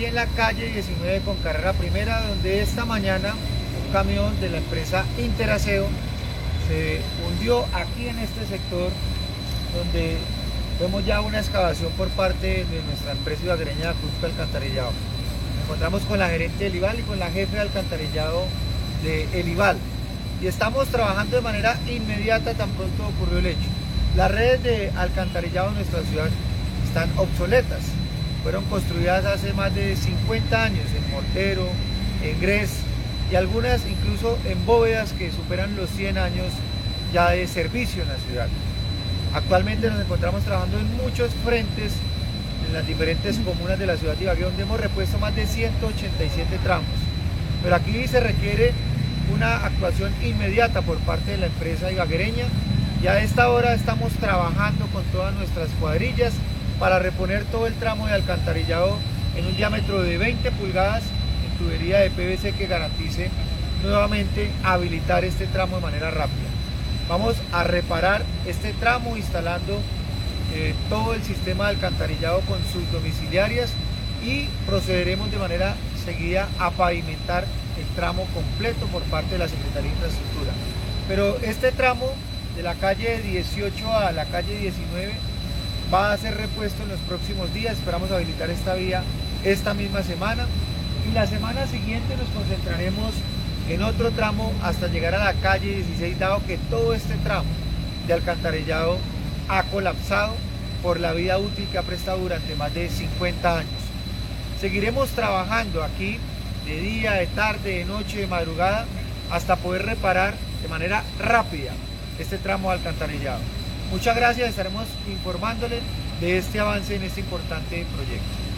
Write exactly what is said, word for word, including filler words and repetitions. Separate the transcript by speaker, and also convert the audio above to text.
Speaker 1: aquí en la calle diecinueve con carrera primera, donde esta mañana un camión de la empresa Interaseo se hundió aquí en este sector, donde vemos ya una excavación por parte de nuestra empresa ibaguereña de Acueducto Alcantarillado. Nos encontramos con la gerente del IVAL y con la jefe de alcantarillado de el IVAL, y estamos trabajando de manera inmediata tan pronto ocurrió el hecho. Las redes de alcantarillado en nuestra ciudad están obsoletas, fueron construidas hace más de cincuenta años en mortero, en grés y algunas incluso en bóvedas que superan los cien años ya de servicio en la ciudad. Actualmente nos encontramos trabajando en muchos frentes en las diferentes comunas de la ciudad de Ibagué, donde hemos repuesto más de ciento ochenta y siete tramos. Pero aquí se requiere una actuación inmediata por parte de la empresa ibaguereña, y a esta hora estamos trabajando con todas nuestras cuadrillas para reponer todo el tramo de alcantarillado en un diámetro de veinte pulgadas en tubería de P V C que garantice nuevamente habilitar este tramo de manera rápida. Vamos a reparar este tramo instalando eh, todo el sistema de alcantarillado con sus domiciliarias, y procederemos de manera seguida a pavimentar el tramo completo por parte de la Secretaría de Infraestructura. Pero este tramo de la calle dieciocho a la calle diecinueve va a ser repuesto en los próximos días. Esperamos habilitar esta vía esta misma semana, y la semana siguiente nos concentraremos en otro tramo hasta llegar a la calle dieciséis, dado que todo este tramo de alcantarillado ha colapsado por la vida útil que ha prestado durante más de cincuenta años. Seguiremos trabajando aquí de día, de tarde, de noche, de madrugada, hasta poder reparar de manera rápida este tramo de alcantarillado. Muchas gracias, estaremos informándoles de este avance en este importante proyecto.